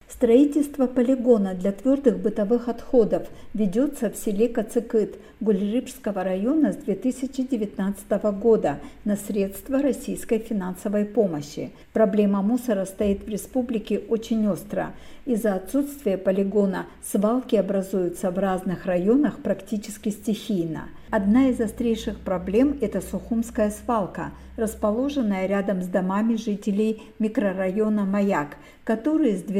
Строительство полигона для твердых бытовых отходов ведется в селе Кацыкыт Гульрыбского района с 2019 года на средства российской финансовой помощи. Проблема мусора стоит в республике очень остро. Из-за отсутствия полигона свалки образуются в разных районах практически стихийно. Одна из острейших проблем – это Сухумская свалка, расположенная рядом с домами жителей микрорайона Маяк, которые с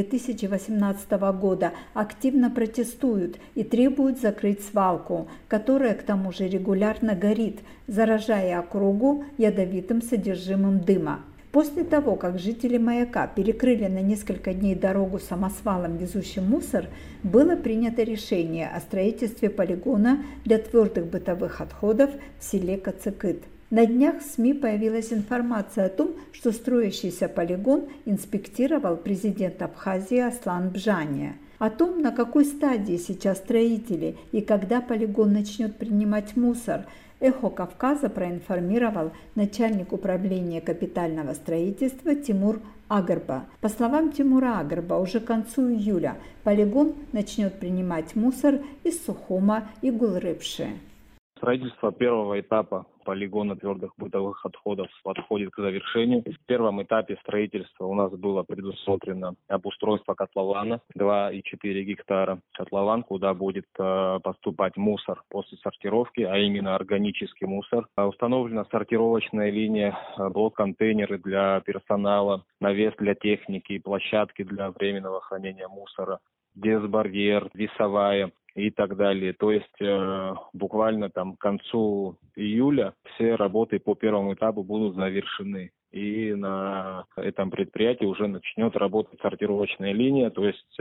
2018 года активно протестуют и требуют закрыть свалку, которая к тому же регулярно горит, заражая округу ядовитым содержимым дыма. После того, как жители Маяка перекрыли на несколько дней дорогу самосвалом, везущим мусор, было принято решение о строительстве полигона для твердых бытовых отходов в селе Кацыкыт. На днях в СМИ появилась информация о том, что строящийся полигон инспектировал президент Абхазии Аслан Бжания. О том, на какой стадии сейчас строители и когда полигон начнет принимать мусор, «Эхо Кавказа» проинформировал начальник управления капитального строительства Тимур Агарба. По словам Тимура Агарба, уже к концу июля полигон начнет принимать мусор из Сухума и Гулрыбши. Строительство первого этапа полигона твердых бытовых отходов подходит к завершению. В первом этапе строительства у нас было предусмотрено обустройство котлована 2,4 гектара. Котлован, куда будет поступать мусор после сортировки, а именно органический мусор. Установлена сортировочная линия, блок-контейнеры для персонала, навес для техники, площадки для временного хранения мусора, дезбарьер, весовая и так далее. То есть буквально к концу июля все работы по первому этапу будут завершены. И на этом предприятии уже начнет работать сортировочная линия, то есть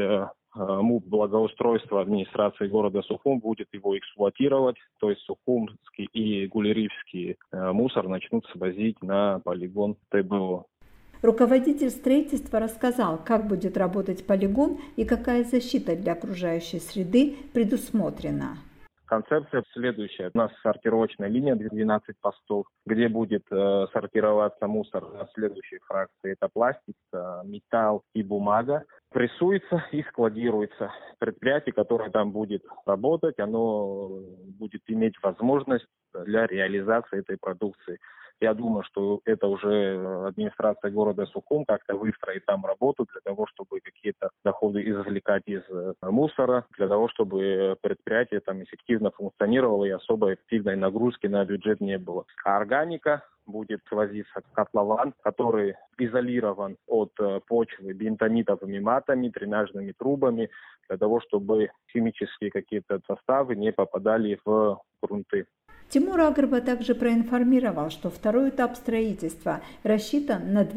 МУП благоустройства администрации города Сухум будет его эксплуатировать, то есть сухумский и гулерivский мусор начнут свозить на полигон ТБО. Руководитель строительства рассказал, как будет работать полигон и какая защита для окружающей среды предусмотрена. Концепция следующая. У нас сортировочная линия 12 постов, где будет сортироваться мусор на следующие фракции. Это пластик, металл и бумага. Прессуется и складируется. Предприятие, которое там будет работать, оно будет иметь возможность для реализации этой продукции. Я думаю, что это уже администрация города Сухум как-то выстроит там работу для того, чтобы какие-то доходы извлекать из мусора, для того, чтобы предприятие там эффективно функционировало и особо активной нагрузки на бюджет не было. А органика будет свозиться в котлован, который изолирован от почвы бентонитовыми матами, дренажными трубами, для того, чтобы химические какие-то составы не попадали в грунты. Тимур Агарба также проинформировал, что второй этап строительства рассчитан на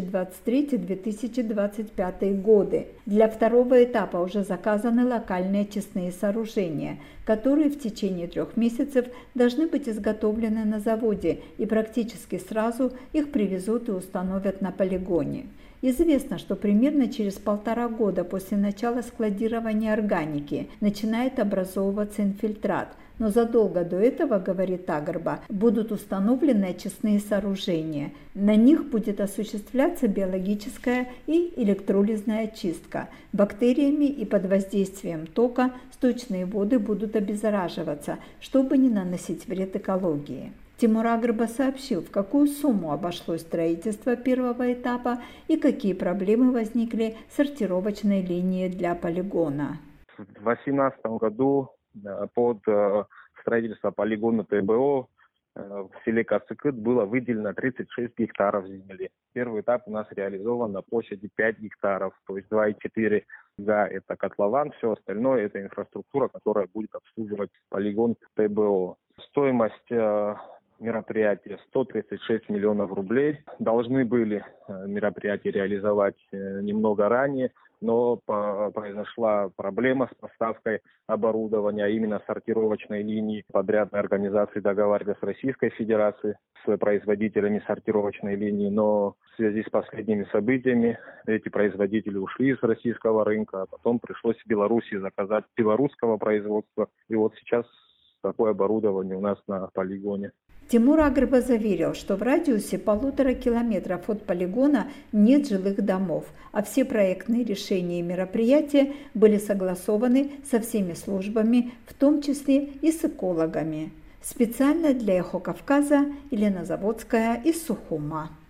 2023-2025 годы. Для второго этапа уже заказаны локальные очистные сооружения, которые в течение 3 месяцев должны быть изготовлены на заводе, и практически сразу их привезут и установят на полигоне. Известно, что примерно через 1,5 года после начала складирования органики начинает образовываться инфильтрат, но задолго до этого, говорит Агарба, будут установлены очистные сооружения. На них будет осуществляться биологическая и электролизная очистка. Бактериями и под воздействием тока сточные воды будут обеззараживаться, чтобы не наносить вред экологии. Тимур Агарба сообщил, в какую сумму обошлось строительство первого этапа и какие проблемы возникли с сортировочной линией для полигона. В 2018 году под строительство полигона ТБО в селе Кацыкыт было выделено 36 гектаров земли. Первый этап у нас реализован на площади 5 гектаров, то есть 2,4 га – это котлован, все остальное – это инфраструктура, которая будет обслуживать полигон ТБО. Стоимость мероприятия 136 миллионов рублей. Должны были мероприятие реализовать немного ранее, но произошла проблема с поставкой оборудования, а именно сортировочной линии. Подрядные организации договаривались с Российской Федерацией, с производителями сортировочной линии, но в связи с последними событиями эти производители ушли с российского рынка, а потом пришлось в Беларуси заказать белорусского производства. И вот сейчас такое оборудование у нас на полигоне. Тимур Агрба заверил, что в радиусе 1,5 километров от полигона нет жилых домов, а все проектные решения и мероприятия были согласованы со всеми службами, в том числе и с экологами. Специально для «Эхо Кавказа» Елена Заводская из Сухума.